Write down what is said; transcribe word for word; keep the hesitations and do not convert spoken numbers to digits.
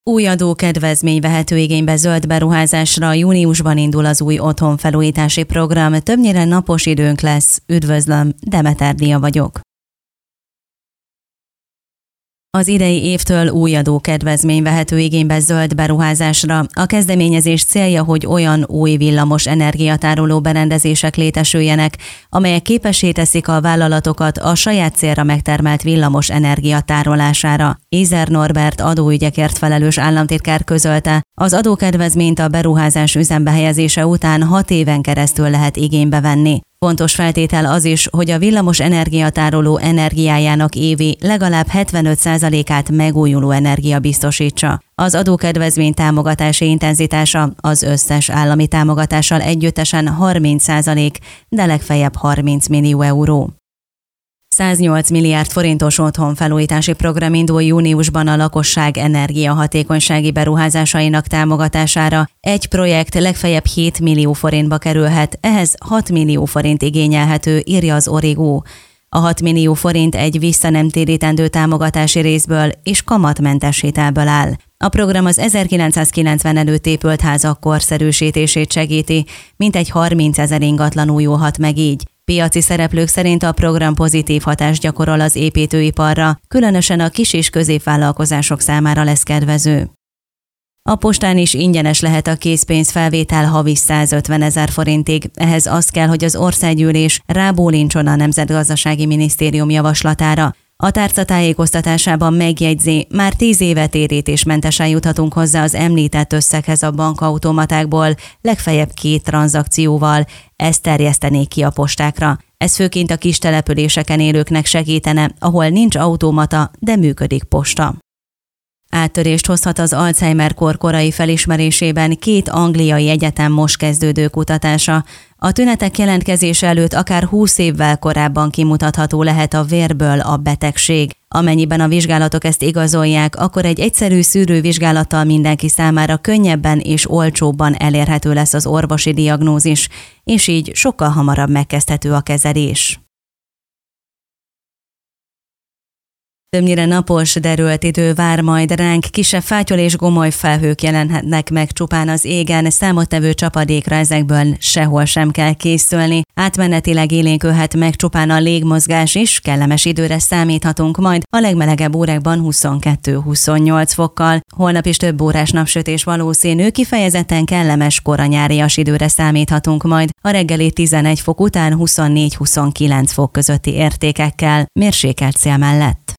Új adókedvezmény vehető igénybe zöld beruházásra, júniusban indul az új otthonfelújítási program, többnyire napos időnk lesz. Üdvözlöm, Demeter Dia vagyok. Az idei évtől új adókedvezmény vehető igénybe zöld beruházásra. A kezdeményezés célja, hogy olyan új villamos energiatároló berendezések létesüljenek, amelyek képessé teszik a vállalatokat a saját célra megtermelt villamos energia tárolására. Ézer Norbert adóügyekért felelős államtitkár közölte, az adókedvezményt a beruházás üzembe helyezése után hat éven keresztül lehet igénybe venni. Fontos feltétel az is, hogy a villamos energiatároló energiájának évi legalább hetvenöt százalékát megújuló energia biztosítsa. Az adókedvezmény támogatási intenzitása az összes állami támogatással együttesen harminc százalék, de legfeljebb harminc millió euró. száznyolc milliárd forintos otthonfelújítási program indul júniusban a lakosság energiahatékonysági beruházásainak támogatására. Egy projekt legfeljebb hét millió forintba kerülhet, ehhez hat millió forint igényelhető, írja az Origo. A hat millió forint egy visszanemtérítendő támogatási részből és kamatmentes hitelből áll. A program az ezerkilencszázkilencven előtt épült házak korszerűsítését segíti, mintegy harmincezer ingatlan újulhat meg így. Piaci szereplők szerint a program pozitív hatást gyakorol az építőiparra, különösen a kis- és középvállalkozások számára lesz kedvező. A postán is ingyenes lehet a készpénzfelvétel havi százötven ezer forintig. Ehhez az kell, hogy az országgyűlés rábólincson a Nemzetgazdasági Minisztérium javaslatára. A tárca tájékoztatásában megjegyzi, már tíz éve térítésmentesen juthatunk hozzá az említett összeghez a bankautomatákból, legfeljebb két tranzakcióval, ezt terjesztenék ki a postákra. Ez főként a kis településeken élőknek segítene, ahol nincs automata, de működik posta. Áttörést hozhat az Alzheimer-kór korai felismerésében két angliai egyetem most kezdődő kutatása. A tünetek jelentkezése előtt akár húsz évvel korábban kimutatható lehet a vérből a betegség. Amennyiben a vizsgálatok ezt igazolják, akkor egy egyszerű szűrővizsgálattal mindenki számára könnyebben és olcsóbban elérhető lesz az orvosi diagnózis, és így sokkal hamarabb megkezdhető a kezelés. Többnyire napos, derült idő vár majd ránk, kisebb fátyol és gomoly felhők jelenhetnek meg csupán az égen, számottevő csapadékra ezekből sehol sem kell készülni. Átmenetileg élénkülhet meg csupán a légmozgás is, kellemes időre számíthatunk majd, a legmelegebb órákban huszonkettő-huszonnyolc fokkal. Holnap is több órás napsütés valószínű, kifejezetten kellemes koranyárias időre számíthatunk majd, a reggeli tizenegy fok után huszonnégy-huszonkilenc fok közötti értékekkel, mérsékelt szél mellett.